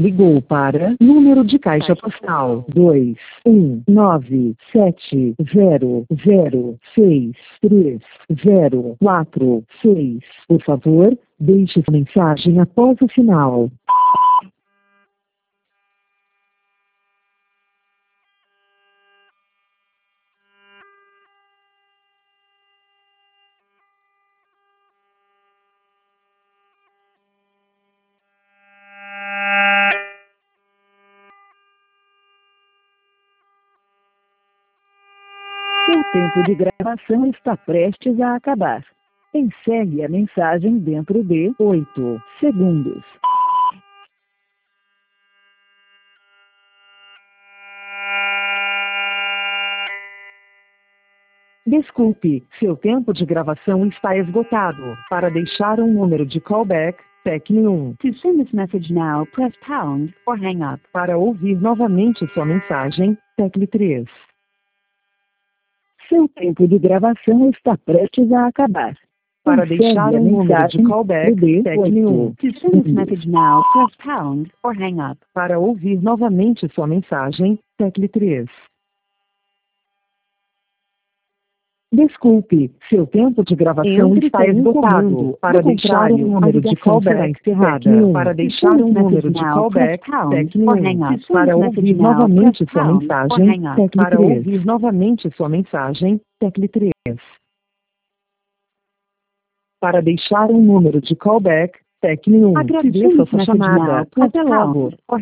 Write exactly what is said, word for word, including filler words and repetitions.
ligou para número de caixa postal dois um nove sete zero zero seis três zero quatro seis. Por favor, deixe sua mensagem após o sinal. Seu tempo de gravação está prestes a acabar. Encerre a mensagem dentro de oito segundos. Desculpe, seu tempo de gravação está esgotado. Para deixar um número de callback, tecle um. To send this message now, press pound or hang up. Para ouvir novamente sua mensagem, tecle três. Seu tempo de gravação está prestes a acabar. Para deixar um número de callback, tecle um. To send this message now, press pound or hang up. Para ouvir novamente sua mensagem, tecle três. Desculpe, seu tempo de gravação Entre está tem um esgotado. comando. Para Do deixar contrário, um a número de ligação será callback, encerrada. tecle um. Para deixar um número de now, callback, press pound tecle or um. hang up. Para ouvir now, novamente press sua pound or mensagem, hang up. tecle Para três. ouvir Ouvir novamente sua mensagem, tecle três. Para deixar um número de callback, tecle um. Agradeço Agradeço a sua message chamada. now, press Até logo. pound or